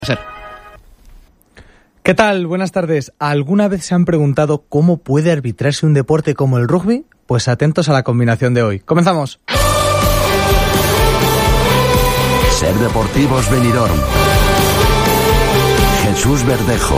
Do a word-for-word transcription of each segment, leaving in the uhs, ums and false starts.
Ser. ¿Qué tal? Buenas tardes. ¿Alguna vez se han preguntado cómo puede arbitrarse un deporte como el rugby? Pues atentos a la combinación de hoy. ¡Comenzamos! Ser Deportivos Benidorm. Jesús Verdejo.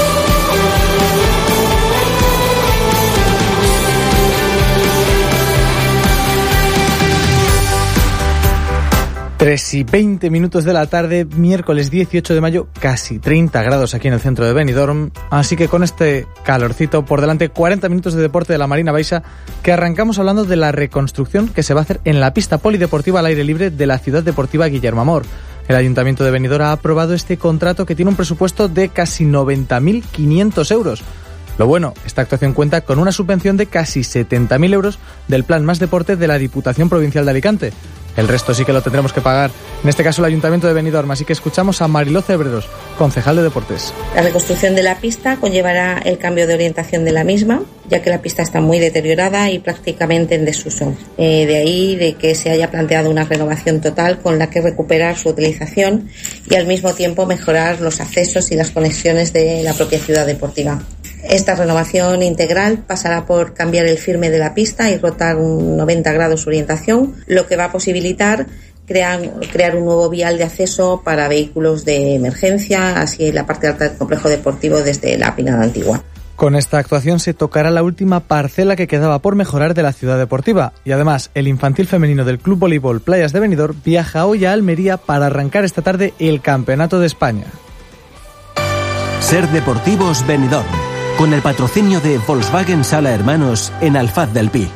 tres y veinte minutos de la tarde, miércoles dieciocho de mayo, casi treinta grados aquí en el centro de Benidorm. Así que con este calorcito por delante, cuarenta minutos de deporte de la Marina Baixa, que arrancamos hablando de la reconstrucción que se va a hacer en la pista polideportiva al aire libre de la Ciudad Deportiva Guillermo Amor. El Ayuntamiento de Benidorm ha aprobado este contrato que tiene un presupuesto de casi noventa mil quinientos euros. Lo bueno, esta actuación cuenta con una subvención de casi setenta mil euros del Plan Más Deporte de la Diputación Provincial de Alicante. El resto sí que lo tendremos que pagar, en este caso el Ayuntamiento de Benidorm, así que escuchamos a Mariló Cebreros, concejal de Deportes. La reconstrucción de la pista conllevará el cambio de orientación de la misma, ya que la pista está muy deteriorada y prácticamente en desuso. Eh, de ahí de que se haya planteado una renovación total con la que recuperar su utilización y al mismo tiempo mejorar los accesos y las conexiones de la propia ciudad deportiva. Esta renovación integral pasará por cambiar el firme de la pista y rotar un noventa grados su orientación, lo que va a posibilitar crear, crear un nuevo vial de acceso para vehículos de emergencia, así la parte alta del complejo deportivo desde la Pinada Antigua. Con esta actuación se tocará la última parcela que quedaba por mejorar de la ciudad deportiva y además el infantil femenino del Club Voleibol Playas de Benidorm viaja hoy a Almería para arrancar esta tarde el Campeonato de España. Ser Deportivos Benidorm, con el patrocinio de Volkswagen Sala Hermanos en Alfaz del Pi.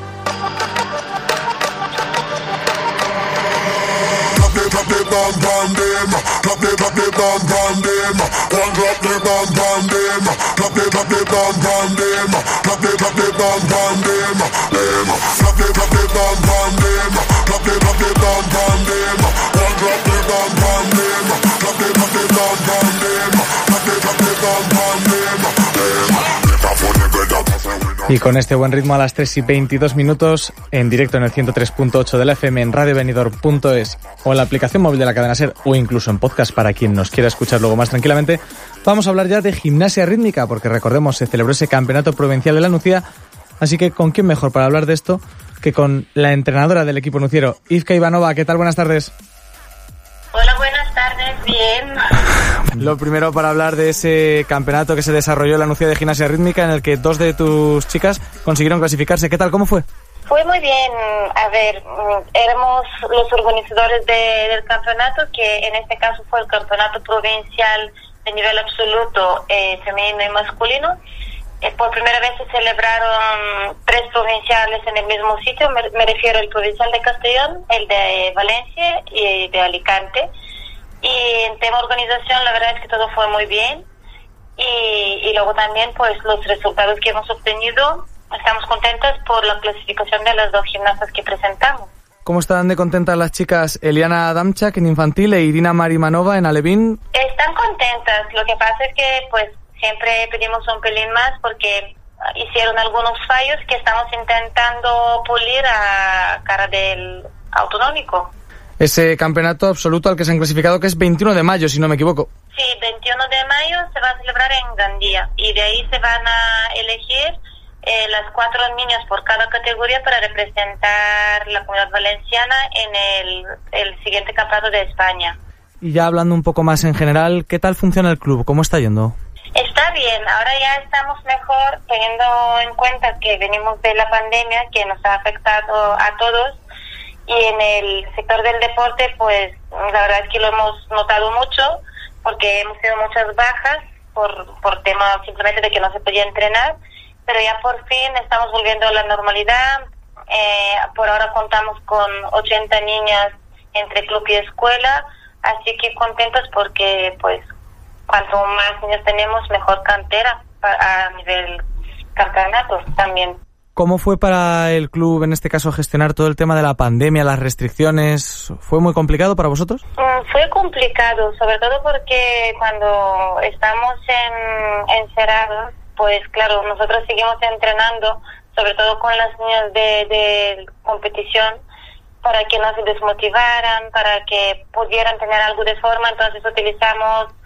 Y con este buen ritmo a las tres y veintidós minutos, en directo en el ciento tres punto ocho de la F M, en radio benidorm punto es o en la aplicación móvil de la cadena SER o incluso en podcast para quien nos quiera escuchar luego más tranquilamente, vamos a hablar ya de gimnasia rítmica, porque recordemos, se celebró ese campeonato provincial de la Nucía, así que ¿con quién mejor para hablar de esto que con la entrenadora del equipo nuciero, Ivka Ivanova? ¿Qué tal? Buenas tardes. Hola, buenas tardes, bien. Lo primero, para hablar de ese campeonato que se desarrolló en la Nucía de gimnasia rítmica, en el que dos de tus chicas consiguieron clasificarse. ¿Qué tal? ¿Cómo fue? Fue muy bien. A ver, éramos los organizadores de, del campeonato, que en este caso fue el campeonato provincial de nivel absoluto, eh, femenino y masculino. Eh, por primera vez se celebraron tres provinciales en el mismo sitio, me, me refiero al provincial de Castellón, el de Valencia y de Alicante. Y en tema organización, la verdad es que todo fue muy bien. Y, y luego también, pues, los resultados que hemos obtenido, estamos contentas por la clasificación de las dos gimnastas que presentamos. ¿Cómo están de contentas las chicas Eliana Adamchak en infantil e Irina Marimanova en alevín? Están contentas. Lo que pasa es que, pues, siempre pedimos un pelín más porque hicieron algunos fallos que estamos intentando pulir a cara del autonómico. Ese campeonato absoluto al que se han clasificado, que es veintiuno de mayo, si no me equivoco. Sí, veintiuno de mayo se va a celebrar en Gandía y de ahí se van a elegir eh, las cuatro niñas por cada categoría para representar la Comunidad Valenciana en el, el siguiente campeonato de España. Y ya hablando un poco más en general, ¿qué tal funciona el club? ¿Cómo está yendo? Está bien, ahora ya estamos mejor, teniendo en cuenta que venimos de la pandemia que nos ha afectado a todos. Y en el sector del deporte, pues la verdad es que lo hemos notado mucho porque hemos tenido muchas bajas por, por tema simplemente de que no se podía entrenar, pero ya por fin estamos volviendo a la normalidad. Eh, por ahora contamos con ochenta niñas entre club y escuela, así que contentos porque pues cuanto más niños tenemos, mejor cantera a nivel campeonatos también. ¿Cómo fue para el club, en este caso, gestionar todo el tema de la pandemia, las restricciones? ¿Fue muy complicado para vosotros? Mm, fue complicado, sobre todo porque cuando estamos en, encerrados, pues claro, nosotros seguimos entrenando, sobre todo con las niñas de, de competición, para que no se desmotivaran, para que pudieran tener algo de forma. Entonces utilizamos